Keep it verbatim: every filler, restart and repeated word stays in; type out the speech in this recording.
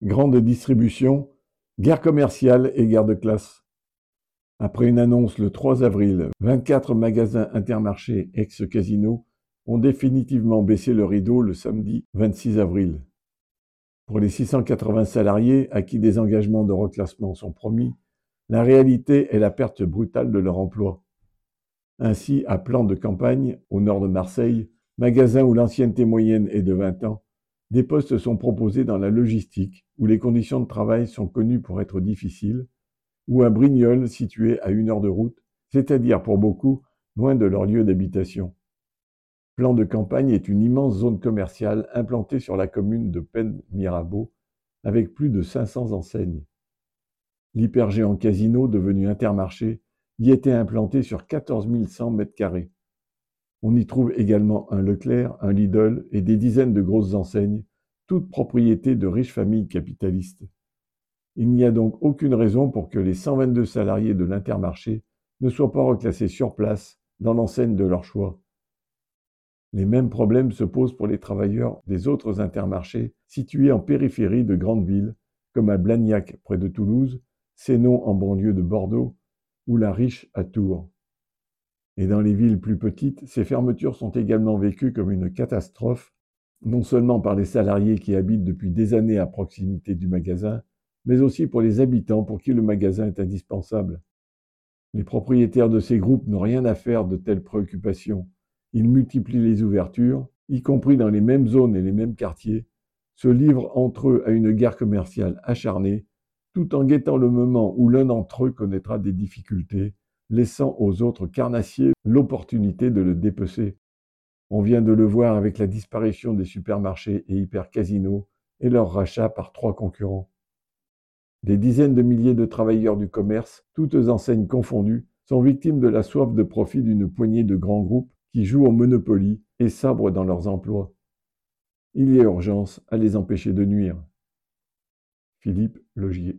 Grande distribution, guerre commerciale et guerre de classe. Après une annonce le trois avril, vingt-quatre magasins Intermarché ex-Casino ont définitivement baissé le rideau le samedi vingt-six avril. Pour les six cent quatre-vingts salariés à qui des engagements de reclassement sont promis, la réalité est la perte brutale de leur emploi. Ainsi, à Plan de Campagne, au nord de Marseille, magasin où l'ancienneté moyenne est de vingt ans, des postes sont proposés dans la logistique, où les conditions de travail sont connues pour être difficiles, ou à Brignoles, situé à une heure de route, c'est-à-dire pour beaucoup loin de leur lieu d'habitation. Plan de Campagne est une immense zone commerciale implantée sur la commune de Pennes-Mirabeau, avec plus de cinq cents enseignes. L'hypergéant Casino, devenu Intermarché, y était implanté sur quatorze mille cent mètres carrés. On y trouve également un Leclerc, un Lidl et des dizaines de grosses enseignes, toutes propriétés de riches familles capitalistes. Il n'y a donc aucune raison pour que les cent vingt-deux salariés de l'Intermarché ne soient pas reclassés sur place dans l'enseigne de leur choix. Les mêmes problèmes se posent pour les travailleurs des autres Intermarchés situés en périphérie de grandes villes, comme à Blagnac près de Toulouse, Sénon en banlieue de Bordeaux ou La Riche à Tours. Et dans les villes plus petites, ces fermetures sont également vécues comme une catastrophe, non seulement par les salariés qui habitent depuis des années à proximité du magasin, mais aussi pour les habitants pour qui le magasin est indispensable. Les propriétaires de ces groupes n'ont rien à faire de telles préoccupations. Ils multiplient les ouvertures, y compris dans les mêmes zones et les mêmes quartiers, se livrent entre eux à une guerre commerciale acharnée, tout en guettant le moment où l'un d'entre eux connaîtra des difficultés, laissant aux autres carnassiers l'opportunité de le dépecer. On vient de le voir avec la disparition des supermarchés et hyper-casinos et leur rachat par trois concurrents. Des dizaines de milliers de travailleurs du commerce, toutes enseignes confondues, sont victimes de la soif de profit d'une poignée de grands groupes qui jouent au Monopoly et sabrent dans leurs emplois. Il y a urgence à les empêcher de nuire. Philippe Logier.